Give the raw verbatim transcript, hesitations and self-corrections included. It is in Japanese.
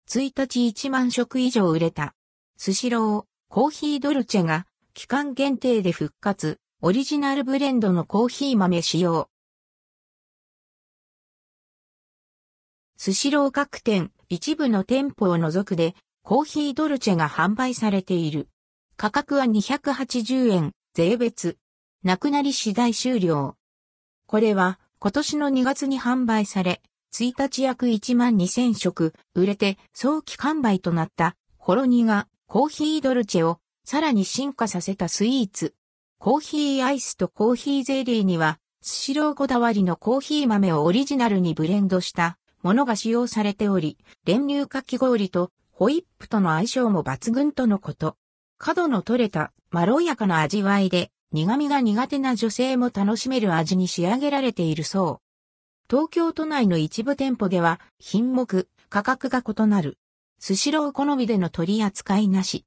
ついたちいちまんしょく以上売れた。スシロー、コーヒードルチェが期間限定で復活、オリジナルブレンドのコーヒー豆使用。スシロー各店、一部の店舗を除くで、コーヒードルチェが販売されている。価格はにひゃくはちじゅうえん、税別。なくなり次第終了。これは、今年のにがつに販売され、ついたち約いちまんにせんしょく売れて早期完売となったほろ苦コーヒードルチェをさらに進化させたスイーツ。コーヒーアイスとコーヒーゼリーにはスシローこだわりのコーヒー豆をオリジナルにブレンドしたものが使用されており、練乳かき氷とホイップとの相性も抜群とのこと。角の取れたまろやかな味わいで苦味が苦手な女性も楽しめる味に仕上げられているそう。東京都内の一部店舗では品目、価格が異なる。スシロー好みでの取り扱いなし。